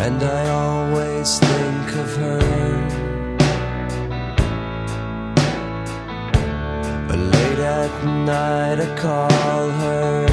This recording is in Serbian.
and I always think of her. But late at night I call her